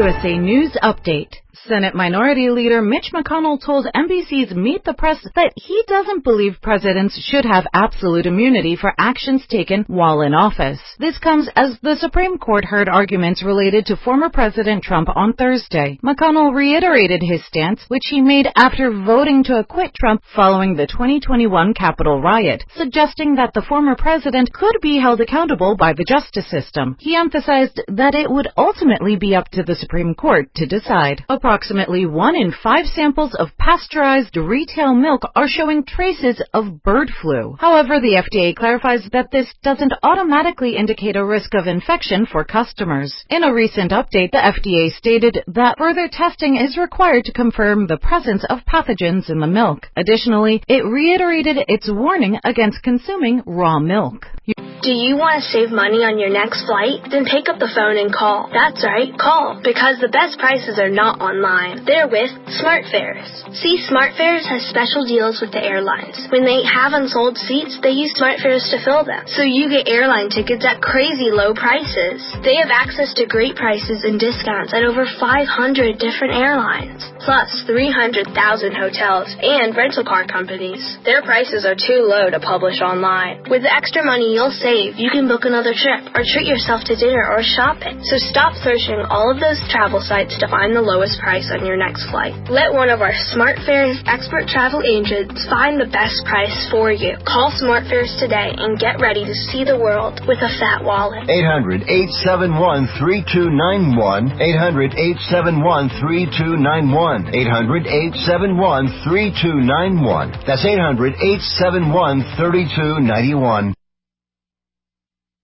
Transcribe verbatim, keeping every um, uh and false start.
U S A News Update. Senate Minority Leader Mitch McConnell told N B C's Meet the Press that he doesn't believe presidents should have absolute immunity for actions taken while in office. This comes as the Supreme Court heard arguments related to former President Trump on Thursday. McConnell reiterated his stance, which he made after voting to acquit Trump following the twenty twenty-one Capitol riot, suggesting that the former president could be held accountable by the justice system. He emphasized that it would ultimately be up to the Supreme Court to decide. Approximately one in five samples of pasteurized retail milk are showing traces of bird flu. However, the F D A clarifies that this doesn't automatically indicate a risk of infection for customers. In a recent update, the F D A stated that further testing is required to confirm the presence of pathogens in the milk. Additionally, it reiterated its warning against consuming raw milk. Do you want to save money on your next flight? Then pick up the phone and call. That's right, call, because the best prices are not online. They're with SmartFares. See, SmartFares has special deals with the airlines. When they have unsold seats, they use SmartFares to fill them. So you get airline tickets at crazy low prices. They have access to great prices and discounts at over five hundred different airlines, plus three hundred thousand hotels and rental car companies. Their prices are too low to publish online. With the extra money you'll save, you can book another trip or treat yourself to dinner or shopping. So stop searching all of those travel sites to find the lowest price on your next flight. Let one of our SmartFares expert travel agents find the best price for you. Call SmartFares today and get ready to see the world with a fat wallet. eight hundred, eight seven one, three two nine one. eight hundred, eight seven one, three two nine one. eight hundred, eight seven one, three two nine one. That's eight hundred, eight seven one, three two nine one.